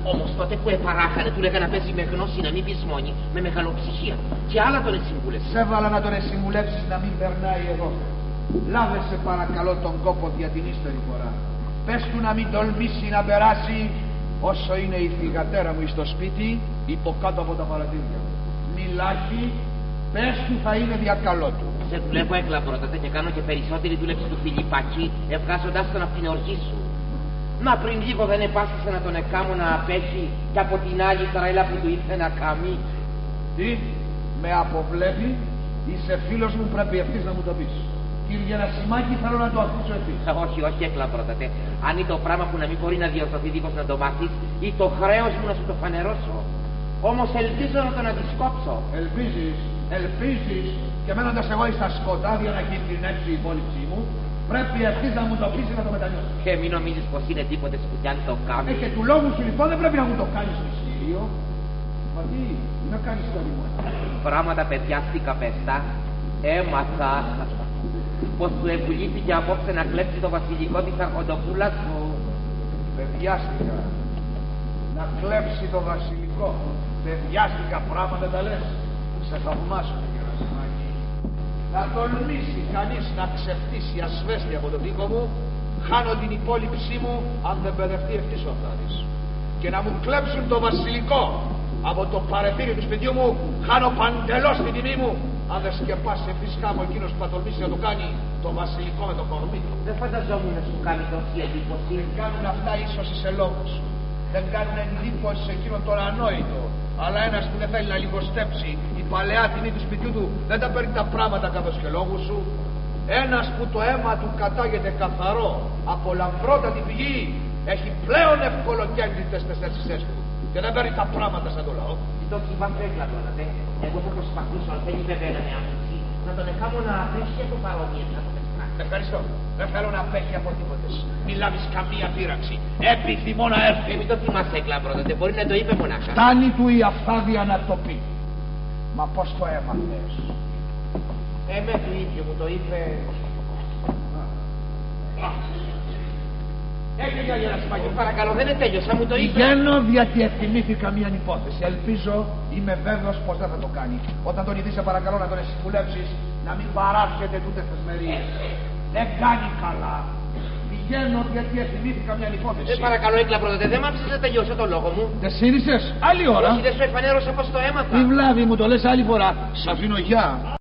Όμως τότε που επαράχανε του λέγανε να παίζει με γνώση, να μην πεισμώνει, με μεγαλοψυχία. Και άλλα τον εσυμβούλεψε. Σε έβαλα να τον εσυμβουλέψεις να μην περνάει εδώ. Λάβε σε παρακαλώ τον κόπο για την ύστερη φορά. Πες του να μην τολμήσει να περάσει όσο είναι η θυγατέρα μου στο σπίτι υπό κάτω από τα παρατήρια. Μιλάχει, πες του θα είναι διακαλό του. Σε δουλεύω έκλαπρότατε και κάνω και περισσότερη δούλεψη του Φιλιππάκη, ευγάζοντάς τον από την οργή σου. Μα πριν λίγο δεν επάσχεσε να τον εκάμω να απέχει και από την άλλη τρέλα που του ήρθε να κάνει. Τι, με αποβλέπει, είσαι φίλος μου, πρέπει ευθύς να μου το πεις. Κύριε Νασιμάκη, θέλω να το ακούσω ευθύς. Όχι, όχι, έκλαπρότατε. Αν είναι το πράγμα που να μην μπορεί να διορθωθεί δίχως να το μάθεις, ή το χρέος μου να σου το φανερώσω. Όμως ελπίζω να τον αντισκόψω. Ελπίζεις και μένοντας εγώ στα σκοτάδια να κινδυνεύσει η υπόλοιψή μου, πρέπει ευθύς να μου το πεις να το μετανιώσεις. Και μην νομίζεις πως είναι τίποτε σκουτιάν το κάνει. Και του λόγου σου λοιπόν δεν πρέπει να μου το κάνεις μυστήριο. Μα τι, να κάνεις το λίγο. Πράγματα παιδιάστηκα πέστα, έμαθα πως του ευουλήθηκε απόψε να κλέψει το βασιλικό της αρχοντοπούλας του. Παιδιάστηκα να κλέψει το βασιλικό. Παιδιάστηκα πράγματα τα λες. Σε θαυμάσω κύριε Νασιμάκη. Να τολμήσει κανείς να ξεφτύσει ασβέστη από τον τοίχο μου, χάνω την υπόλοιψή μου αν δεν παιδευτεί ευθύς ο αυτάρης. Και να μου κλέψουν το βασιλικό από το παρετήρι του σπιτιού μου, χάνω παντελώς την τιμή μου αν δεν σκεπάσει ευθύς χάμω εκείνος που θα τολμήσει να το κάνει το βασιλικό με το κορμί του. Δεν φανταζόμουν να σου κάνει τόση εντύπωση. Δεν κάνουν αυτά ίσως σε λόγους. Δεν κάνουν εντύπωση σε εκείνον τον ανόητο. Αλλά ένας που δεν θέλει να λιγοστέψει η παλαιά τιμή του σπιτιού του δεν τα παίρνει τα πράγματα καθώς και λόγου σου. Ένας που το αίμα του κατάγεται καθαρό από λαμπρότατη πηγή έχει πλέον ευκολοκέντριτες τις αίσθησές του και δεν παίρνει τα πράγματα σαν το λαό. Το κοιμάμαι έκλαπρότατε. Εγώ θα προσπαθήσω, αν θέλει βέβαια να με αφήσει, να τον εκάμω να απέχει από παρόμοιες να το πεστράξει. Ευχαριστώ. Δεν θέλω να απέχει από τίποτε. Μη λάβεις καμία πείραξη. Επιθυμώ να έρθει. Μην το θυμάσαι έκλαπρότατε. Μπορεί να το είπε μονάχα. Φτάνει του η αφθάδεια να το πει. Μα πώς το έμαθες? Με του ίδιο μου το είπε. Έγινε για να σημαίνει. Παρακαλώ, δεν είναι τέλειος, μου το είπε. Πηγαίνω γιατί εθυμήθηκα μια υπόθεση. Ελπίζω, είμαι βέβαιος πως δεν θα το κάνει. Όταν τον ειδήσει, παρακαλώ να τον εσυμβουλεύσεις να μην παράσχεται τούτες τις μερίες. Δεν κάνει καλά. Πηγαίνω γιατί εθυμήθηκα μια υπόθεση. Παρακαλώ, έκλαπρότατε, δεν μ' άφησες να τελειώσω το λόγο μου. Δεν σύνησες άλλη ώρα. Όχι, δεν σου εφανέρωσα πως το έμαθα. Τι βλάβη μου το λες άλλη φορά. Σ' αφήνω γεια.